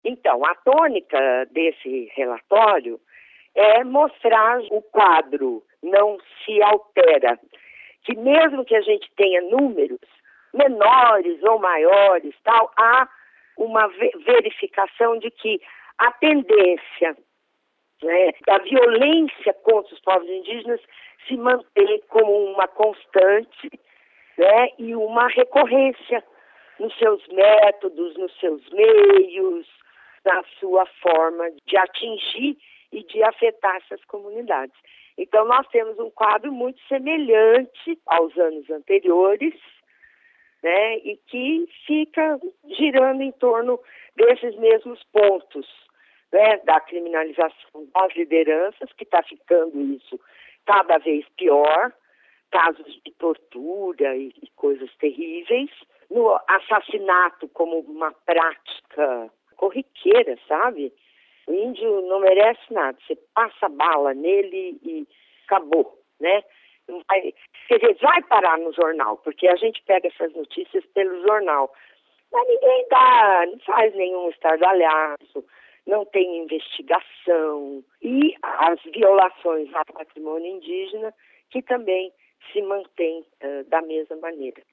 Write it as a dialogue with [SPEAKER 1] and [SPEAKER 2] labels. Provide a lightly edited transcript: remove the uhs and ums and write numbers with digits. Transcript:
[SPEAKER 1] Então, a tônica desse relatório é mostrar o quadro não se altera, que mesmo que a gente tenha números menores ou maiores, tal, há uma verificação de que a tendência, né, da violência contra os povos indígenas se mantém como uma constante, né, e uma recorrência nos seus métodos, nos seus meios, na sua forma de atingir e de afetar essas comunidades. Então, nós temos um quadro muito semelhante aos anos anteriores, né, e que fica girando em torno desses mesmos pontos, né, da criminalização das lideranças, que está ficando isso cada vez pior, casos de tortura e coisas terríveis, no assassinato como uma prática corriqueira, sabe? O índio não merece nada, você passa bala nele e acabou, né? Não vai, quer dizer, vai parar no jornal, porque a gente pega essas notícias pelo jornal, mas ninguém dá, não faz nenhum estardalhaço, não tem investigação, e as violações ao patrimônio indígena que também se mantêm da mesma maneira.